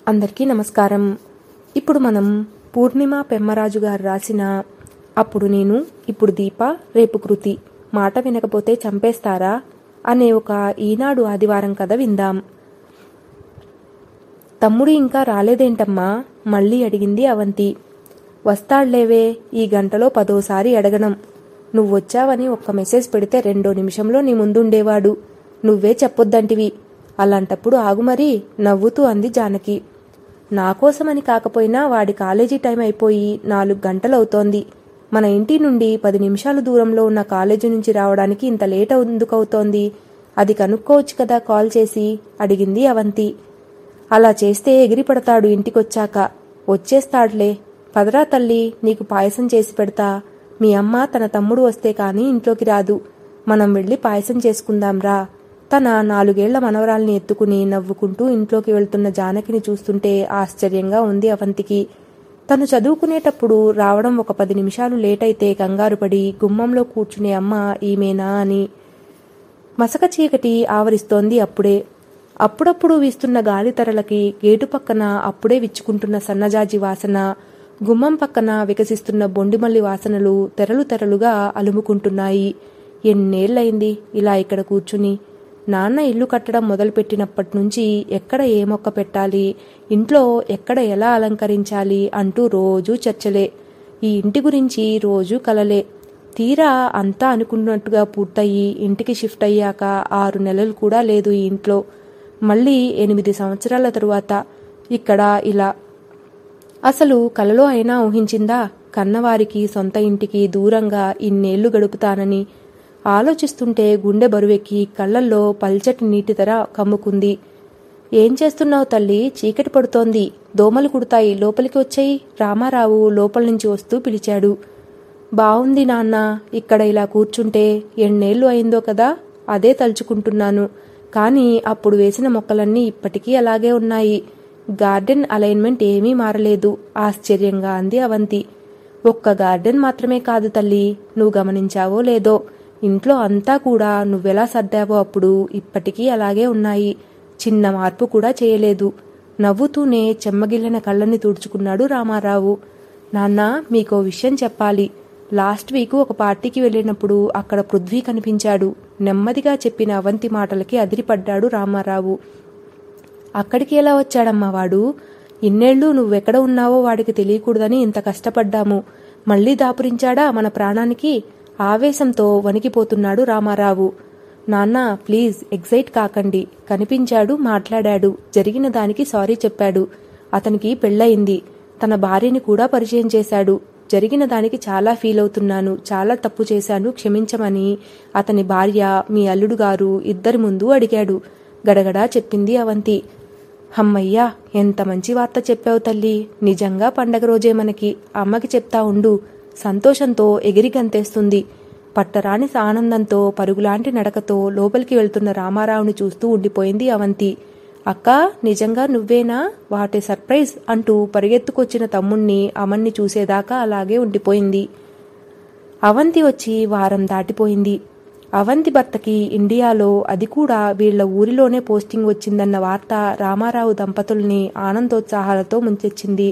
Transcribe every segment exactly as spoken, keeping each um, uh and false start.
అందరికీ నమస్కారం. ఇప్పుడు మనం పూర్ణిమ పెమ్మరాజు గారు రాసిన అప్పుడు నేను ఇప్పుడు దీప రేపు కృతి మాట వినకపోతే చంపేస్తారా అనే ఒక ఈనాడు ఆదివారం కథ విందాం. తమ్ముడు ఇంకా రాలేదేంటమ్మా మళ్ళీ అడిగింది అవంతి. వస్తాళ్లేవే, ఈ గంటలో పదోసారి అడగడం. నువ్వొచ్చావని ఒక్క మెసేజ్ పెడితే రెండో నిమిషంలో నీ ముందుండేవాడు. నువ్వే చెప్పొద్దంటివి. అలాంటప్పుడు ఆగుమరీ నవ్వుతూ అంది జానకి. నాకోసమని కాకపోయినా వాడి కాలేజీ టైం అయిపోయి నాలుగు గంటలవుతోంది. మన ఇంటి నుండి పది నిమిషాల దూరంలో ఉన్న కాలేజీ నుంచి రావడానికి ఇంత లేట్ ఎందుకవుతోంది? అది కనుక్కోవచ్చు కదా కాల్ చేసి అడిగింది అవంతి. అలా చేస్తే ఎగిరిపడతాడు ఇంటికొచ్చాక. వచ్చేస్తాడులే. పదరా తల్లి, నీకు పాయసం చేసి పెడతా. మీ అమ్మ తన తమ్ముడు వస్తే కాని ఇంట్లోకి రాదు. మనం వెళ్ళి పాయసం చేసుకుందాంరా. తన నాలుగేళ్ల మనవరాల్ని ఎత్తుకుని నవ్వుకుంటూ ఇంట్లోకి వెళ్తున్న జానకిని చూస్తుంటే ఆశ్చర్యంగా ఉంది అవంతికి. తను చదువుకునేటప్పుడు రావడం ఒక పది నిమిషాలు లేటైతే కంగారుపడి గుమ్మంలో కూర్చునే అమ్మ ఈమెనా అని. మసక చీకటి ఆవరిస్తోంది అప్పుడే. అప్పుడప్పుడు వీస్తున్న గాలితరలకి గేటు పక్కన అప్పుడే విచ్చుకుంటున్న సన్నజాజి వాసన, గుమ్మం పక్కన వికసిస్తున్న బొండిమల్లి వాసనలు తెరలు తెరలుగా అలుముకుంటున్నాయి. ఎన్నేళ్లయింది ఇలా ఇక్కడ కూర్చుని. నాన్న ఇల్లు కట్టడం మొదలుపెట్టినప్పటి నుంచి ఎక్కడ ఏ మొక్క పెట్టాలి, ఇంట్లో ఎక్కడ ఎలా అలంకరించాలి అంటూ రోజూ చర్చలే. ఈ ఇంటి గురించి రోజూ కలలే. తీరా అంతా అనుకున్నట్టుగా పూర్తయి ఇంటికి షిఫ్ట్ అయ్యాక ఆరు నెలలు కూడా లేదు ఈ ఇంట్లో. మళ్ళీ ఎనిమిది సంవత్సరాల తరువాత ఇక్కడ ఇలా. అసలు కలలో అయినా ఊహించిందా కన్నవారికి సొంత ఇంటికి దూరంగా ఇన్నేళ్లు గడుపుతానని? ఆలోచిస్తుంటే గుండె బరువెక్కి కళ్లల్లో పల్చటి నీటితెర కమ్ముకుంది. ఏం చేస్తున్నావు తల్లి? చీకటి పడుతోంది. దోమలు కుడతాయి, లోపలికి వచ్చేయి. రామారావు లోపల నుంచి వస్తూ పిలిచాడు. బావుంది నాన్న ఇక్కడ ఇలా కూర్చుంటే. ఎన్నేళ్లు అయిందో కదా, అదే తలుచుకుంటున్నాను. కానీ అప్పుడు వేసిన మొక్కలన్నీ ఇప్పటికీ అలాగే ఉన్నాయి. గార్డెన్ అలైన్మెంట్ ఏమీ మారలేదు ఆశ్చర్యంగా అంది అవంతి. ఒక్క గార్డెన్ మాత్రమే కాదు తల్లి, నువ్వు గమనించావో లేదో, ఇంట్లో అంతా కూడా నువ్వెలా సర్దావో అప్పుడు ఇప్పటికీ అలాగే ఉన్నాయి. చిన్న మార్పు కూడా చేయలేదు. నవ్వుతూనే చెమ్మగిల్లిన కళ్ళని తుడుచుకున్నాడు రామారావు. నాన్న, మీకో విషయం చెప్పాలి. లాస్ట్ వీక్ ఒక పార్టీకి వెళ్ళినప్పుడు అక్కడ పృథ్వీ కనిపించాడు. నెమ్మదిగా చెప్పిన అవంతి మాటలకి అదిరిపడ్డాడు రామారావు. అక్కడికి ఎలా వచ్చాడమ్మా వాడు? ఇన్నేళ్లు నువ్వెక్కడ ఉన్నావో వాడికి తెలియకూడదని ఇంత కష్టపడ్డాము. మళ్లీ దాపురించాడా మన ప్రాణానికి? ఆవేశంతో వణికిపోతున్నాడు రామారావు. నాన్న ప్లీజ్ ఎగ్జైట్ కాకండి. కనిపించాడు, మాట్లాడాడు, జరిగిన దానికి సారీ చెప్పాడు. అతనికి పెళ్ళయింది. తన భార్యని కూడా పరిచయం చేశాడు. జరిగిన దానికి చాలా ఫీల్ అవుతున్నాను, చాలా తప్పు చేశాను, క్షమించమని అతని భార్య, మీ అల్లుడు గారు ఇద్దరి ముందు అడిగాడు. గడగడా చెప్పింది అవంతి. హమ్మయ్యా, ఎంత మంచి వార్త చెప్పావు తల్లి. నిజంగా పండగ రోజే మనకి. అమ్మకి చెప్తా ఉండు. సంతోషంతో ఎగిరి గంతేస్తుంది. పట్టరాని ఆనందంతో పరుగులాంటి నడకతో లోపలికి వెళ్తున్న రామారావుని చూస్తూ ఉండిపోయింది అవంతి. అక్కా, నిజంగా నువ్వేనా? వాటే సర్ప్రైజ్ అంటూ పరిగెత్తుకొచ్చిన తమ్ముణ్ణి అమన్ని చూసేదాకా అలాగే ఉండిపోయింది. అవంతి వచ్చి వారం దాటిపోయింది. అవంతి భర్తకి ఇండియాలో, అది కూడా వీళ్ల ఊరిలోనే పోస్టింగ్ వచ్చిందన్న వార్త రామారావు దంపతుల్ని ఆనందోత్సాహాలతో ముంచెచ్చింది.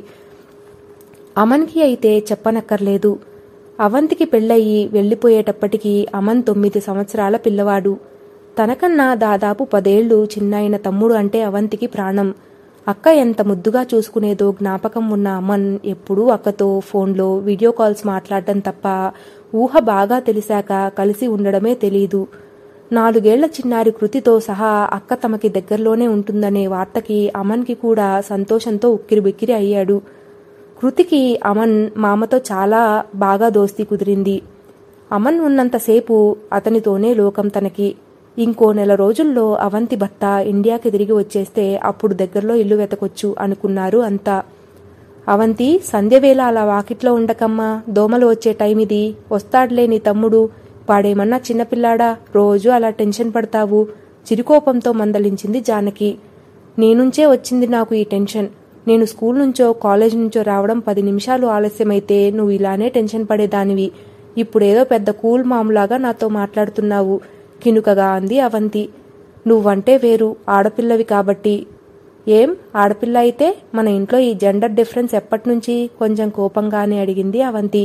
అమన్కి అయితే చెప్పనక్కర్లేదు. అవంతికి పెళ్ళయి వెళ్లిపోయేటప్పటికీ అమన్ తొమ్మిది సంవత్సరాల పిల్లవాడు. తనకన్నా దాదాపు పదేళ్లు చిన్నాయన తమ్ముడు అంటే అవంతికి ప్రాణం. అక్క ఎంత ముద్దుగా చూసుకునేదో జ్ఞాపకం ఉన్న అమన్ ఎప్పుడూ అక్కతో ఫోన్లో వీడియో కాల్స్ మాట్లాడటం తప్ప ఊహ బాగా తెలిసాక కలిసి ఉండడమే తెలీదు. నాలుగేళ్ల చిన్నారి కృతితో సహా అక్క తమకి దగ్గరలోనే ఉంటుందనే వార్తకి అమన్కి కూడా సంతోషంతో ఉక్కిరిబిక్కిరి అయ్యాడు. కృతికి అమన్ మామతో చాలా బాగా దోస్తీ కుదిరింది. అమన్ ఉన్నంతసేపు అతనితోనే లోకం తనకి. ఇంకో నెల రోజుల్లో అవంతి భర్త ఇండియాకి తిరిగి వచ్చేస్తే అప్పుడు దగ్గరలో ఇల్లు వెతకొచ్చు అనుకున్నారు అంతా. అవంతి, సంధ్యవేళ అలా వాకిట్లో ఉండకమ్మా, దోమలు వచ్చే టైం ఇది. వస్తాడులే నీ తమ్ముడు. వాడేమన్నా చిన్నపిల్లాడా? రోజూ అలా టెన్షన్ పడతావు. చిరుకోపంతో మందలించింది జానకి. నేనుంచే వచ్చింది నాకు ఈ టెన్షన్. నేను స్కూల్ నుంచో కాలేజ్ నుంచో రావడం పది నిమిషాలు ఆలస్యమైతే నువ్వు ఇలానే టెన్షన్ పడేదానివి. ఇప్పుడేదో పెద్ద కూల్ మామూలాగా నాతో మాట్లాడుతున్నావు కినుకగా అంది అవంతి. నువ్వంటే వేరు, ఆడపిల్లవి కాబట్టి. ఏం ఆడపిల్ల అయితే మన ఇంట్లో ఈ జెండర్ డిఫరెన్స్ ఎప్పటినుంచి? కొంచెం కోపంగానే అడిగింది అవంతి.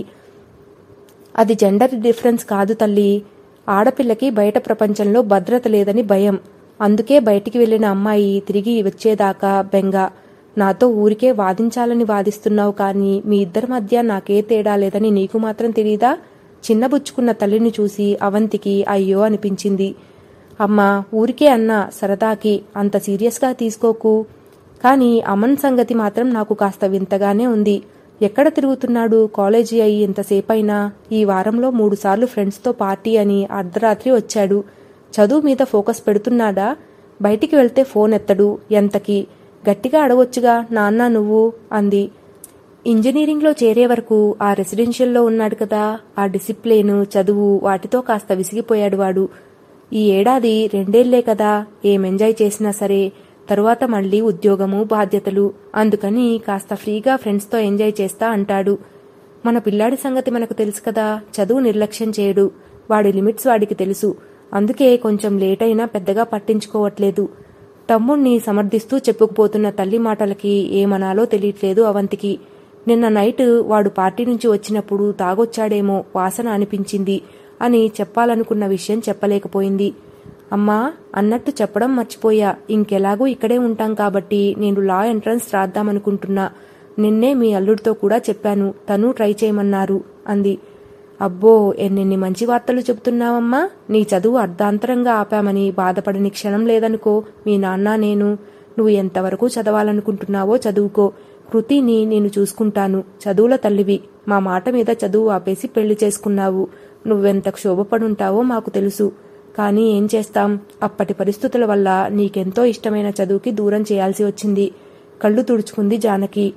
అది జెండర్ డిఫరెన్స్ కాదు తల్లి, ఆడపిల్లకి బయట ప్రపంచంలో భద్రత లేదని భయం. అందుకే బయటికి వెళ్లిన అమ్మాయి తిరిగి వచ్చేదాకా బెంగ. నాతో ఊరికే వాదించాలని వాదిస్తున్నావు కానీ మీ ఇద్దరి మధ్య నాకే తేడా లేదని నీకు మాత్రం తెలీదా? చిన్నబుచ్చుకున్న తల్లిని చూసి అవంతికి అయ్యో అనిపించింది. అమ్మా, ఊరికే అన్నా, సరదాకి, అంత సీరియస్గా తీసుకోకు. కానీ అమన్ సంగతి మాత్రం నాకు కాస్త వింతగానే ఉంది. ఎక్కడ తిరుగుతున్నాడు? కాలేజీ అయి ఇంతసేపైనా? ఈ వారంలో మూడుసార్లు ఫ్రెండ్స్తో పార్టీ అని అర్ధరాత్రి వచ్చాడు. చదువు మీద ఫోకస్ పెడుతున్నాడా? బయటికి వెళ్తే ఫోన్ ఎత్తడు. ఎంతకి? గట్టిగా అడగొచ్చుగా, నాన్న నువ్వు అంది. ఇంజనీరింగ్లో చేరే వరకు ఆ రెసిడెన్షియల్లో ఉన్నాడు కదా, ఆ డిసిప్లిన్, చదువు, వాటితో కాస్త విసిగిపోయాడు వాడు. ఈ ఏడాది రెండేళ్లే కదా, ఏం ఎంజాయ్ చేసినా సరే, తరువాత మళ్లీ ఉద్యోగము, బాధ్యతలు. అందుకని కాస్త ఫ్రీగా ఫ్రెండ్స్తో ఎంజాయ్ చేస్తా అంటాడు. మన పిల్లాడి సంగతి మనకు తెలుసు కదా, చదువు నిర్లక్ష్యం చేయడు. వాడి లిమిట్స్ వాడికి తెలుసు. అందుకే కొంచెం లేట్ అయినా పెద్దగా పట్టించుకోవట్లేదు. తమ్ముణ్ణి సమర్థిస్తూ చెప్పుకుపోతున్న తల్లి మాటలకి ఏమనాలో తెలియట్లేదు అవంతికి. నిన్న నైట్ వాడు పార్టీ నుంచి వచ్చినప్పుడు తాగొచ్చాడేమో, వాసన అనిపించింది అని చెప్పాలనుకున్న విషయం చెప్పలేకపోయింది. అమ్మా, అన్నట్టు చెప్పడం మర్చిపోయా. ఇంకెలాగూ ఇక్కడే ఉంటాం కాబట్టి నేను లా ఎంట్రన్స్ రాద్దామనుకుంటున్నా. నిన్నే మీ అల్లుడితో కూడా చెప్పాను, తను ట్రై చేయమన్నారు అంది. అబ్బో, ఎన్నెన్ని మంచి వార్తలు చెబుతున్నావమ్మా. నీ చదువు అర్ధాంతరంగా ఆపామని బాధపడని క్షణం లేదనుకో మీ నాన్న నేను. నువ్వు ఎంతవరకు చదవాలనుకుంటున్నావో చదువుకో. కృతిని నేను చూసుకుంటాను. చదువుల తల్లివి. మా మాట మీద చదువు ఆపేసి పెళ్లి చేసుకున్నావు. నువ్వెంత క్షోభపడుంటావో మాకు తెలుసు. కానీ ఏం చేస్తాం, అప్పటి పరిస్థితుల వల్ల నీకెంతో ఇష్టమైన చదువుకి దూరం చేయాల్సి వచ్చింది. కళ్ళు తుడుచుకుంది జానకి.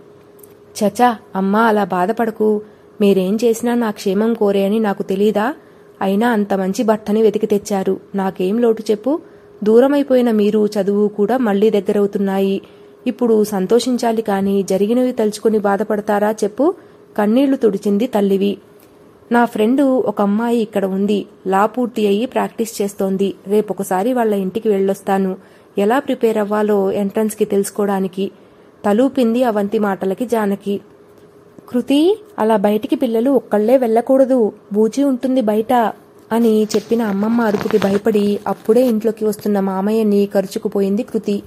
చచా అమ్మా, అలా బాధపడకు. మీరేం చేసినా నా క్షేమం కోరే అని నాకు తెలీదా? అయినా అంత మంచి భర్తని వెతికి తెచ్చారు. నాకేం లోటు చెప్పు? దూరమైపోయిన మీరు, చదువు కూడా మళ్లీ దగ్గరవుతున్నాయి. ఇప్పుడు సంతోషించాలి కానీ జరిగినవి తలుచుకుని బాధపడతారా చెప్పు? కన్నీళ్లు తుడిచింది తల్లివి. నా ఫ్రెండు ఒక అమ్మాయి ఇక్కడ ఉంది. లా పూర్తి అయ్యి ప్రాక్టీస్ చేస్తోంది. రేపొకసారి వాళ్ల ఇంటికి వెళ్ళొస్తాను. ఎలా ప్రిపేర్ అవ్వాలో ఎంట్రన్స్కి తెలుసుకోవడానికి. తలూపింది అవంతి మాటలకి జానకి. కృతి, అలా బయటికి పిల్లలు ఒక్కళ్లే వెళ్లకూడదు, బూచి ఉంటుంది బయట అని చెప్పిన అమ్మమ్మ అరుపుకి భయపడి అప్పుడే ఇంట్లోకి వస్తున్న మామయ్యని కరుచుకుపోయింది కృతి.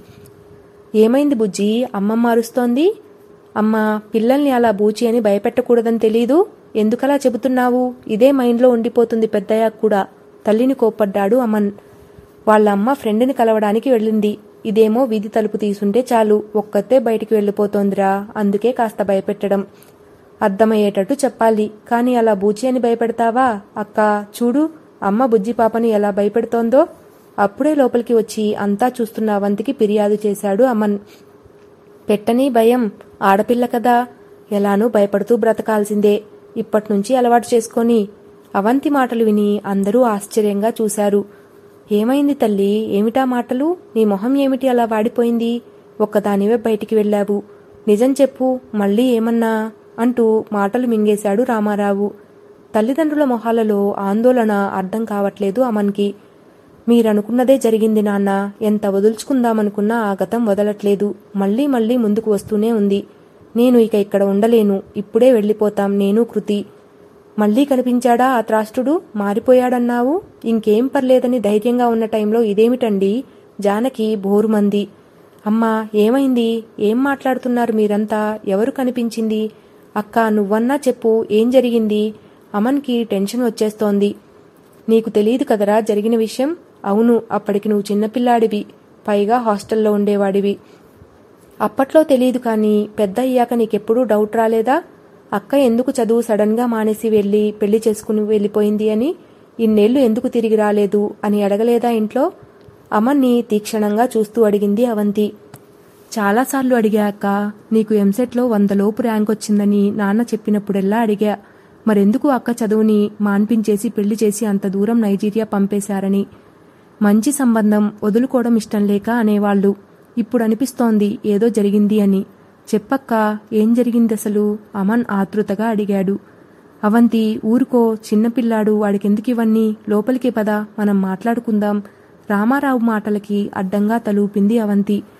ఏమైంది బుజ్జి, అమ్మమ్మ అరుస్తోంది? అమ్మా, పిల్లల్ని అలా బూచి అని భయపెట్టకూడదని తెలీదు? ఎందుకలా చెబుతున్నావు? ఇదే మైండ్లో ఉండిపోతుంది పెద్దయ్యాక కూడా. తల్లిని కోప్పడ్డాడు అమన్. వాళ్ళ అమ్మ ఫ్రెండ్ని కలవడానికి వెళ్ళింది. ఇదేమో వీధి తలుపు తీసుంటే చాలు, ఒక్కతే బయటికి వెళ్ళిపోతోందిరా. అందుకే కాస్త భయపెట్టడం. అర్థమయ్యేటట్టు చెప్పాలి, కానీ అలా బూచి అని భయపెడతావా? అక్క చూడు, అమ్మ బుజ్జి పాపని ఎలా భయపెడుతోందో. అప్పుడే లోపలికి వచ్చి అంతా చూస్తున్న అవంతికి ఫిర్యాదు చేశాడు అమన్. పెట్టని భయం, ఆడపిల్ల కదా, ఎలానూ భయపడుతూ బ్రతకాల్సిందే. ఇప్పట్నుంచి అలవాటు చేసుకొని. అవంతి మాటలు విని అందరూ ఆశ్చర్యంగా చూశారు. ఏమైంది తల్లి, ఏమిటా మాటలు? నీ మొహం ఏమిటి అలా వాడిపోయింది? ఒక్కదానివే బయటికి వెళ్ళావు. నిజం చెప్పు, మళ్ళీ ఏమన్నా అంటూ మాటలు మింగేశాడు రామారావు. తల్లిదండ్రుల మొహాలలో ఆందోళన అర్థం కావట్లేదు అమన్కి. మీరనుకున్నదే జరిగింది నాన్న. ఎంత వదుల్చుకుందామనుకున్నా ఆ గతం వదలట్లేదు. మళ్లీ మళ్లీ ముందుకు వస్తూనే ఉంది. నేను ఇక ఇక్కడ ఉండలేను. ఇప్పుడే వెళ్ళిపోతాం నేను కృతి. మళ్లీ కనిపించాడా ఆ త్రాష్టుడు? మారిపోయాడన్నావు. ఇంకేం పర్లేదని ధైర్యంగా ఉన్న టైంలో ఇదేమిటండి? జానకి బోరుమంది. అమ్మా, ఏమైంది? ఏం మాట్లాడుతున్నారు మీరంతా? ఎవరు కనిపించింది? అక్క, నువ్వన్నా చెప్పు, ఏం జరిగింది? అమన్కి టెన్షన్ వచ్చేస్తోంది. నీకు తెలియదు కదరా జరిగిన విషయం? అవును, అప్పటికి నువ్వు చిన్నపిల్లాడివి, పైగా హాస్టల్లో ఉండేవాడివి. అప్పట్లో తెలియదు కానీ పెద్ద అయ్యాక నీకెప్పుడూ డౌట్ రాలేదా? అక్క ఎందుకు చదువు సడన్ గా మానేసి వెళ్లి పెళ్లి చేసుకుని వెళ్ళిపోయింది అని? ఇన్నేళ్లు ఎందుకు తిరిగి రాలేదు అని అడగలేదా ఇంట్లో? అమన్ని తీక్షణంగా చూస్తూ అడిగింది అవంతి. చాలాసార్లు అడిగా అక్క. నీకు ఎంసెట్లో వందలోపు ర్యాంక్ వచ్చిందని నాన్న చెప్పినప్పుడెల్లా అడిగా. మరెందుకు అక్క చదువుని మాన్పించేసి పెళ్లి చేసి అంత దూరం నైజీరియా పంపేశారని. మంచి సంబంధం వదులుకోవడం ఇష్టం లేక అనేవాళ్లు. ఇప్పుడు అనిపిస్తోంది ఏదో జరిగింది అని. చెప్పక్క, ఏం జరిగిందసలు? అమన్ ఆతృతగా అడిగాడు. అవంతి, ఊరుకో, చిన్నపిల్లాడు, వాడికెందుకివన్నీ? లోపలికి పద, మనం మాట్లాడుకుందాం. రామారావు మాటలకి అడ్డంగా తలూపింది అవంతి.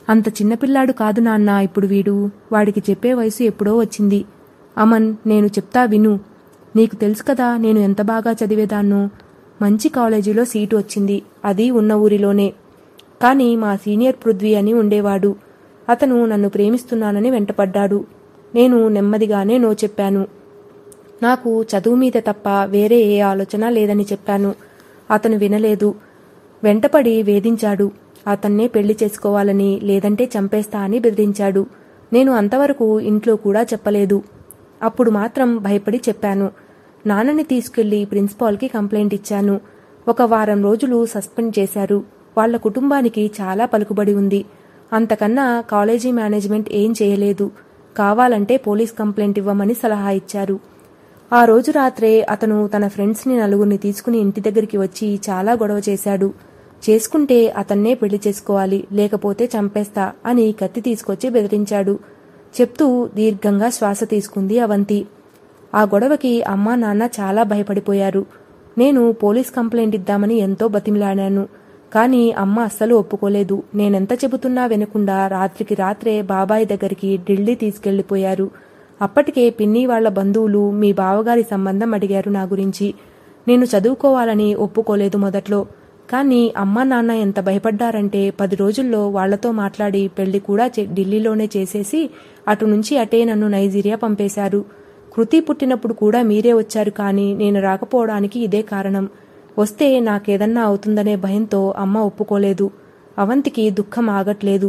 అంత చిన్నపిల్లాడు కాదు నాన్న ఇప్పుడు వీడు. వాడికి చెప్పే వయసు ఎప్పుడో వచ్చింది. అమన్, నేను చెప్తా విను. నీకు తెలుసు కదా నేను ఎంత బాగా చదివేదాన్నో. మంచి కాలేజీలో సీటు వచ్చింది, అది ఉన్న ఊరిలోనే. కానీ మా సీనియర్ పృథ్వీ అని ఉండేవాడు. అతను నన్ను ప్రేమిస్తున్నానని వెంటపడ్డాడు. నేను నెమ్మదిగానే నో చెప్పాను. నాకు చదువు మీద తప్ప వేరే ఏ ఆలోచన లేదని చెప్పాను. అతను వినలేదు. వెంటపడి వేధించాడు. అతన్నే పెళ్లి చేసుకోవాలని, లేదంటే చంపేస్తా అని బెదిరించాడు. నేను అంతవరకు ఇంట్లో కూడా చెప్పలేదు. అప్పుడు మాత్రం భయపడి చెప్పాను. నాన్నని తీసుకెళ్లి ప్రిన్సిపాల్కి కంప్లైంట్ ఇచ్చాను. ఒక వారం రోజులు సస్పెండ్ చేశారు. వాళ్ల కుటుంబానికి చాలా పలుకుబడి ఉంది. అంతకన్నా కాలేజీ మేనేజ్మెంట్ ఏం చేయలేదు. కావాలంటే పోలీస్ కంప్లైంట్ ఇవ్వమని సలహా ఇచ్చారు. ఆ రోజు రాత్రే అతను తన ఫ్రెండ్స్ని నలుగురిని తీసుకుని ఇంటి దగ్గరికి వచ్చి చాలా గొడవ చేశాడు. చేసుకుంటే అతన్నే పెళ్లి చేసుకోవాలి, లేకపోతే చంపేస్తా అని కత్తి తీసుకొచ్చి బెదిరించాడు. చెప్తూ దీర్ఘంగా శ్వాస తీసుకుంది అవంతి. ఆ గొడవకి అమ్మా నాన్న చాలా భయపడిపోయారు. నేను పోలీస్ కంప్లైంట్ ఇద్దామని ఎంతో బతిమిలాడాను. కానీ అమ్మ అస్సలు ఒప్పుకోలేదు. నేనెంత చెబుతున్నా వినకుండా రాత్రికి రాత్రే బాబాయ్ దగ్గరికి ఢిల్లీ తీసుకెళ్లిపోయారు. అప్పటికే పిన్ని వాళ్ల బంధువులు మీ బావగారి సంబంధం అడిగారు నా గురించి. నేను చదువుకోవాలని ఒప్పుకోలేదు మొదట్లో. కానీ అమ్మా నాన్న ఎంత భయపడ్డారంటే పది రోజుల్లో వాళ్లతో మాట్లాడి పెళ్లి కూడా ఢిల్లీలోనే చేసేసి అటు నుంచి అటే నన్ను నైజీరియా పంపేశారు. కృతి పుట్టినప్పుడు కూడా మీరే వచ్చారు, కానీ నేను రాకపోవడానికి ఇదే కారణం. వస్తే నాకేదన్నా అవుతుందనే భయంతో అమ్మ ఒప్పుకోలేదు. అవంతికి దుఃఖం ఆగట్లేదు.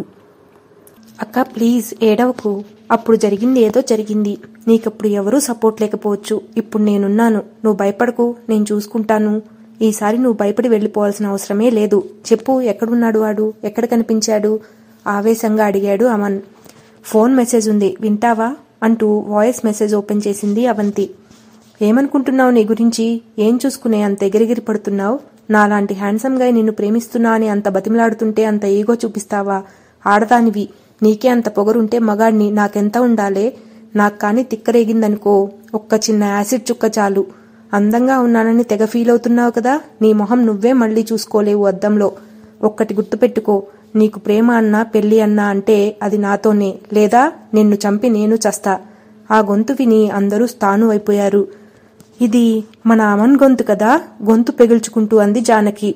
అక్క ప్లీజ్ ఏడవకు. అప్పుడు జరిగింది ఏదో జరిగింది. నీకప్పుడు ఎవరూ సపోర్ట్ లేకపోవచ్చు. ఇప్పుడు నేనున్నాను. నువ్వు భయపడకు, నేను చూసుకుంటాను. ఈసారి నువ్వు భయపడి వెళ్లిపోవాల్సిన అవసరమే లేదు. చెప్పు, ఎక్కడున్నాడు వాడు? ఎక్కడ కనిపించాడు? ఆవేశంగా అడిగాడు అమన్. ఫోన్ మెసేజ్ ఉంది, వింటావా అంటూ వాయిస్ మెసేజ్ ఓపెన్ చేసింది అవంతి. ఏమనుకుంటున్నావు నీ గురించి? ఏం చూసుకునే అంత ఎగిరిగిరి పడుతున్నావు? నాలాంటి హ్యాండ్సమ్ గా నిన్ను ప్రేమిస్తున్నా అని అంత బతిమలాడుతుంటే అంత ఈగో చూపిస్తావా? ఆడదానివి, నీకే అంత పొగరుంటే మగాడిని నాకెంత ఉండాలే? నాకు కాని తిక్కరేగిందనుకో, ఒక్క చిన్న యాసిడ్ చుక్క చాలు. అందంగా ఉన్నానని తెగ ఫీల్ అవుతున్నావు కదా. నీ మొహం నువ్వే మళ్లీ చూసుకోలేవు అద్దంలో. ఒక్కటి గుర్తుపెట్టుకో, నీకు ప్రేమ అన్నా పెళ్లి అన్నా అంటే అది నాతోనే, లేదా నిన్ను చంపి నేను చస్తా. ఆ గొంతు విని అందరూ స్థాను అయిపోయారు. ఇది మన అమన్ గొంతు కదా, గొంతు పెగుల్చుకుంటూ అంది జానకి.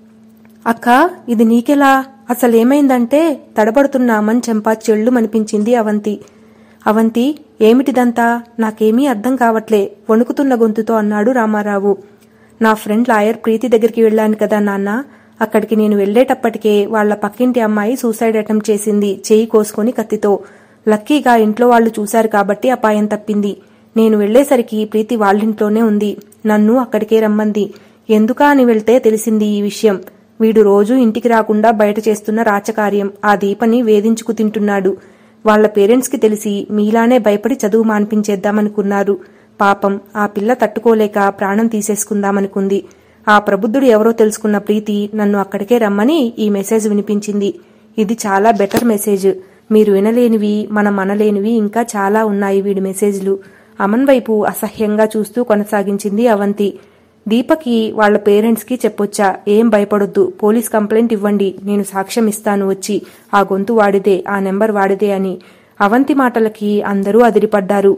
అక్క, ఇది నీకెలా? అసలేమైందంటే తడబడుతున్న అమన్ చెంప చెళ్ళు మనిపించింది అవంతి. అవంతి, ఏమిటిదంతా? నాకేమీ అర్థం కావట్లే వణుకుతున్న గొంతుతో అన్నాడు రామారావు. నా ఫ్రెండ్ లాయర్ ప్రీతి దగ్గరికి వెళ్లాను కదా నాన్న. అక్కడికి నేను వెళ్లేటప్పటికే వాళ్ల పక్కింటి అమ్మాయి సూసైడ్ అటెంప్ట్ చేసింది, చేయి కోసుకొని కత్తితో. లక్కీగా ఇంట్లో వాళ్లు చూశారు కాబట్టి అపాయం తప్పింది. నేను వెళ్లేసరికి ప్రీతి వాళ్ళింట్లోనే ఉంది. నన్ను అక్కడికే రమ్మంది. ఎందుకా అని వెళ్తే తెలిసింది ఈ విషయం. వీడు రోజూ ఇంటికి రాకుండా బయట చేస్తున్న రాచకార్యం. ఆ దీపని వేధించుకు తింటున్నాడు. వాళ్ల పేరెంట్స్ కి తెలిసి మీలానే భయపడి చదువు మాన్పించేద్దామనుకున్నారు. పాపం ఆ పిల్ల తట్టుకోలేక ప్రాణం తీసేసుకుందామనుకుంది. ఆ ప్రబుద్ధుడు ఎవరో తెలుసుకున్న ప్రీతి నన్ను అక్కడికే రమ్మని ఈ మెసేజ్ వినిపించింది. ఇది చాలా బెటర్ మెసేజ్. మీరు వినలేనివి, మనం అనలేనివి ఇంకా చాలా ఉన్నాయి వీడి మెసేజ్లు. అమన్ వైపు అసహ్యంగా చూస్తూ కొనసాగించింది అవంతి. దీపకి వాళ్ల పేరెంట్స్ కి చెప్పొచ్చా? ఏం భయపడొద్దు, పోలీస్ కంప్లైంట్ ఇవ్వండి, నేను సాక్ష్యం ఇస్తాను వచ్చి. ఆ గొంతు వాడిదే, ఆ నెంబర్ వాడిదే అని. అవంతి మాటలకి అందరూ అదిరిపడ్డారు.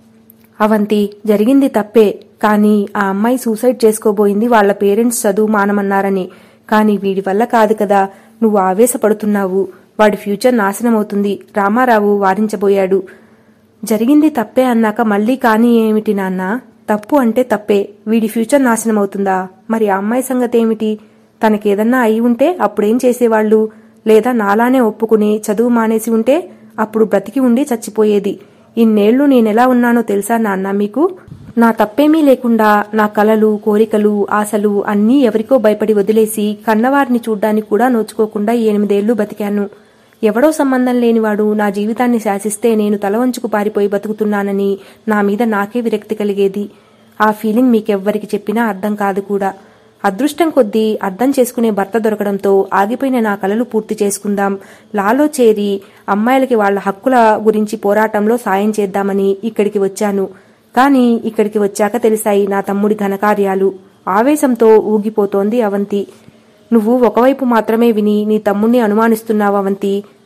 అవంతి, జరిగింది తప్పే, కానీ ఆ అమ్మాయి సూసైడ్ చేసుకోబోయింది వాళ్ల పేరెంట్స్ చదువు మానమన్నారని. కానీ వీడి వల్ల కాదు కదా. నువ్వు ఆవేశపడుతున్నావు. వాడి ఫ్యూచర్ నాశనమవుతుంది. రామారావు వారించబోయాడు. జరిగింది తప్పే అన్నాక మళ్లీ కానీ ఏమిటి నాన్నా? తప్పు అంటే తప్పే. వీడి ఫ్యూచర్ నాశనమవుతుందా? మరి ఆ అమ్మాయి సంగతి ఏమిటి? తనకేదన్నా అయి ఉంటే అప్పుడేం చేసేవాళ్లు? లేదా నాలానే ఒప్పుకుని చదువు మానేసి ఉంటే అప్పుడు బ్రతికి ఉండి చచ్చిపోయేది. ఇన్నేళ్లు నేనెలా ఉన్నానో తెలుసా నాన్న మీకు? నా తప్పేమీ లేకుండా నా కలలు, కోరికలు, ఆశలు అన్నీ ఎవరికో భయపడి వదిలేసి కన్నవారిని చూడ్డానికి కూడా నోచుకోకుండా ఎనిమిదేళ్లు బతికాను. ఎవడో సంబంధం లేనివాడు నా జీవితాన్ని శాసిస్తే నేను తల వంచుకు పారిపోయి బతుకుతున్నానని నా మీద నాకే విరక్తి కలిగేది. ఆ ఫీలింగ్ మీకెవ్వరికి చెప్పినా అర్థం కాదు కూడా. అదృష్టం కొద్దీ అర్థం చేసుకునే భర్త దొరకడంతో ఆగిపోయిన నా కలలు పూర్తి చేసుకుందాం, లాలో చేరి అమ్మాయిలకి వాళ్ల హక్కుల గురించి పోరాటంలో సాయం చేద్దామని ఇక్కడికి వచ్చాను. కానీ ఇక్కడికి వచ్చాక తెలిసాయి నా తమ్ముడి ఘనకార్యాలు. ఆవేశంతో ఊగిపోతోంది అవంతి. నువ్వు ఒకవైపు మాత్రమే విని నీ తమ్ముణ్ణి అనుమానిస్తున్నావు అవంతి.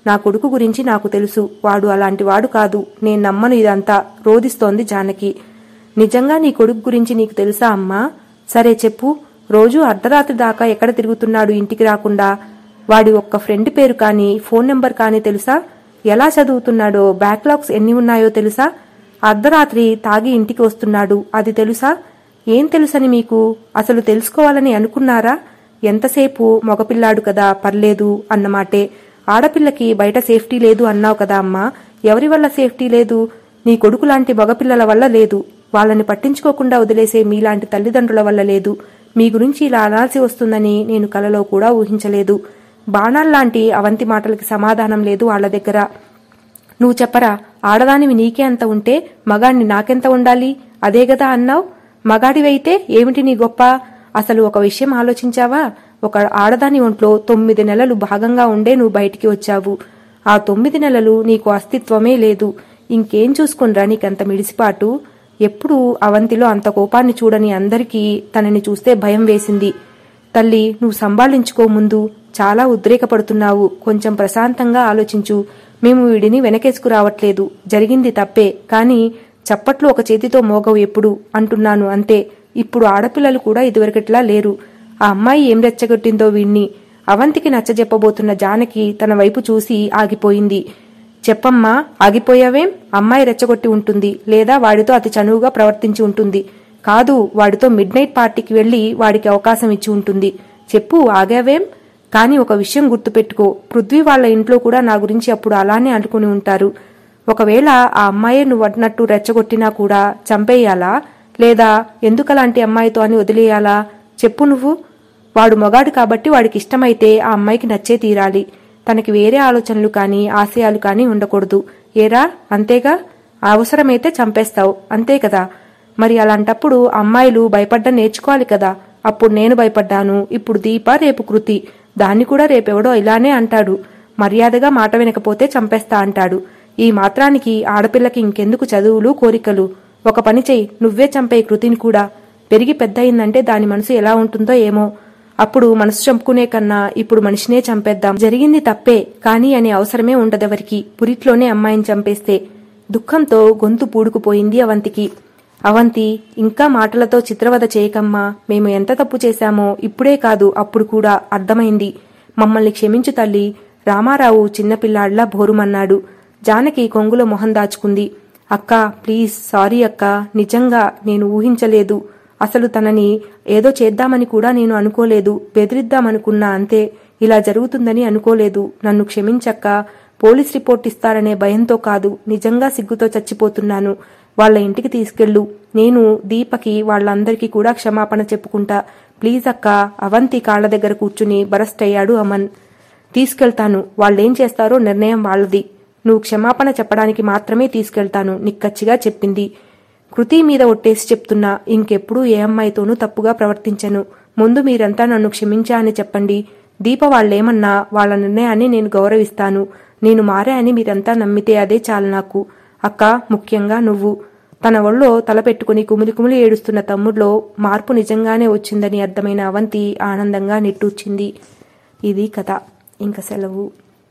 నా కొడుకు గురించి నాకు తెలుసు. వాడు అలాంటి వాడు కాదు. నేను నమ్మను ఇదంతా, రోదిస్తోంది జానకి. నిజంగా నీ కొడుకు గురించి నీకు తెలుసా అమ్మా? సరే చెప్పు. రోజూ అర్ధరాత్రి దాకా ఎక్కడ తిరుగుతున్నాడు ఇంటికి రాకుండా? వాడి ఒక్క ఫ్రెండ్ పేరు కానీ ఫోన్ నెంబర్ కానీ తెలుసా? ఎలా చదువుతున్నాడో, బ్యాక్లాగ్స్ ఎన్ని ఉన్నాయో తెలుసా? అర్ధరాత్రి తాగి ఇంటికి వస్తున్నాడు, అది తెలుసా? ఏం తెలుసని మీకు? అసలు తెలుసుకోవాలని అనుకున్నారా? ఎంతసేపు మగపిల్లాడు కదా, పర్లేదు అన్నమాటే. ఆడపిల్లకి బయట సేఫ్టీ లేదు అన్నావు కదా అమ్మా. ఎవరి వల్ల సేఫ్టీ లేదు? నీ కొడుకు లాంటి మగపిల్లల వల్ల లేదు. వాళ్ళని పట్టించుకోకుండా వదిలేసే మీలాంటి తల్లిదండ్రుల వల్ల లేదు. మీ గురించి ఇలా అనాల్సి వస్తుందని నేను కలలో కూడా ఊహించలేదు. బాణాల్లాంటి అవంతి మాటలకి సమాధానం లేదు వాళ్ళ దగ్గర. నువ్వు చెప్పరా, ఆడదానివి నీకే అంత ఉంటే మగాణ్ణి నాకెంత ఉండాలి? అదే గదా అన్నావు. మగాడివైతే ఏమిటి నీ గొప్ప? అసలు ఒక విషయం ఆలోచించావా? ఒక ఆడదాని ఒంట్లో తొమ్మిది నెలలు భాగంగా ఉండే నువ్వు బయటికి వచ్చావు. ఆ తొమ్మిది నెలలు నీకు అస్తిత్వమే లేదు. ఇంకేం చూసుకునిరా నీకంత మిడిసిపాటు? ఎప్పుడూ అవంతిలో అంత కోపాన్ని చూడని అందరికీ తనని చూస్తే భయం వేసింది. తల్లి, నువ్వు సంభాళించుకో. ముందు చాలా ఉద్రేకపడుతున్నావు. కొంచెం ప్రశాంతంగా ఆలోచించు. మేము వీడిని వెనకేసుకురావట్లేదు. జరిగింది తప్పే, కానీ చప్పట్లు ఒక చేతితో మోగవు ఎప్పుడు అంటున్నాను అంతే. ఇప్పుడు ఆడపిల్లలు కూడా ఇదివరకట్లా లేరు. ఆ అమ్మాయి ఏం రెచ్చగొట్టిందో వీణ్ణి. అవంతికి నచ్చజెప్పబోతున్న జానకి తన వైపు చూసి ఆగిపోయింది. చెప్పమ్మా, ఆగిపోయావేం? అమ్మాయి రెచ్చగొట్టి ఉంటుంది, లేదా వాడితో అతి చనువుగా ప్రవర్తించి ఉంటుంది. కాదు, వాడితో మిడ్ నైట్ పార్టీకి వెళ్లి వాడికి అవకాశం ఇచ్చి ఉంటుంది. చెప్పు, ఆగావేం? కాని ఒక విషయం గుర్తుపెట్టుకో, పృథ్వీ వాళ్ల ఇంట్లో కూడా నా గురించి అప్పుడు అలానే అనుకుని ఉంటారు. ఒకవేళ ఆ అమ్మాయే నువ్వు అన్నట్టు రెచ్చగొట్టినా కూడా చంపేయాలా, లేదా ఎందుకలాంటి అమ్మాయితో అని వదిలేయాలా? చెప్పు నువ్వు. వాడు మొగాడు కాబట్టి వాడికి ఇష్టమైతే ఆ అమ్మాయికి నచ్చే తీరాలి. తనకి వేరే ఆలోచనలు కానీ ఆశయాలు కానీ ఉండకూడదు. ఏరా, అంతేగా? అవసరమైతే చంపేస్తావు, అంతే కదా? మరి అలాంటప్పుడు అమ్మాయిలు భయపడ్డం నేర్చుకోవాలి కదా. అప్పుడు నేను భయపడ్డాను, ఇప్పుడు దీప, రేపు కృతి. దాన్ని కూడా రేపెవడో ఇలానే అంటాడు. మర్యాదగా మాట వినకపోతే చంపేస్తా అంటాడు. ఈ మాత్రానికి ఆడపిల్లకి ఇంకెందుకు చదువులు, కోరికలు? ఒక పని చెయ్యి, నువ్వే చంపే కృతిని కూడా. పెరిగి పెద్ద అయిందంటే దాని మనసు ఎలా ఉంటుందో ఏమో. అప్పుడు మనసు చంపుకునే కన్నా ఇప్పుడు మనిషినే చంపేద్దాం. జరిగింది తప్పే, కానీ అనే అవసరమే ఉండదెవరికి. పురిట్లోనే అమ్మాయిని చంపేస్తే. దుఃఖంతో గొంతు పూడుకుపోయింది అవంతికి. అవంతి, ఇంకా మాటలతో చిత్రవద చేయకమ్మా. మేము ఎంత తప్పు చేశామో ఇప్పుడే కాదు, అప్పుడు కూడా అర్థమైంది. మమ్మల్ని క్షమించు తల్లి. రామారావు చిన్నపిల్లాడ్లా భోరుమన్నాడు. జానకి కొంగులో మొహం దాచుకుంది. అక్క, ప్లీజ్, సారీ అక్క. నిజంగా నేను ఊహించలేదు. అసలు తనని ఏదో చేద్దామని కూడా నేను అనుకోలేదు. బెదిరిద్దామనుకున్నా అంతే. ఇలా జరుగుతుందని అనుకోలేదు. నన్ను క్షమించక్క. పోలీస్ రిపోర్ట్ ఇస్తారనే భయంతో కాదు, నిజంగా సిగ్గుతో చచ్చిపోతున్నాను. వాళ్ల ఇంటికి తీసుకెళ్ళు. నేను దీపకి వాళ్లందరికీ కూడా క్షమాపణ చెప్పుకుంటా. ప్లీజ్ అక్క. అవంతి కాళ్ల దగ్గర కూర్చుని బరస్ట్ అయ్యాడు అమన్. తీసుకెళ్తాను. వాళ్ళేం చేస్తారో నిర్ణయం వాళ్లది. నువ్వు క్షమాపణ చెప్పడానికి మాత్రమే తీసుకెళ్తాను, నిక్కచ్చిగా చెప్పింది. కృతి మీద ఒట్టేసి చెప్తున్నా, ఇంకెప్పుడూ ఏ అమ్మాయితోనూ తప్పుగా ప్రవర్తించను. ముందు మీరంతా నన్ను క్షమించా అని చెప్పండి. దీప వాళ్లేమన్నా వాళ్ల నిర్ణయాన్ని నేను గౌరవిస్తాను. నేను మారా అని మీరంతా నమ్మితే అదే చాలు నాకు. అక్క, ముఖ్యంగా నువ్వు. తన ఒళ్ళో తల పెట్టుకుని కుమిలి కుమిలి ఏడుస్తున్న తమ్ముడిలో మార్పు నిజంగానే వచ్చిందని అర్థమైన అవంతి ఆనందంగా నిట్టూర్చింది. ఇది కథ. ఇంక సెలవు.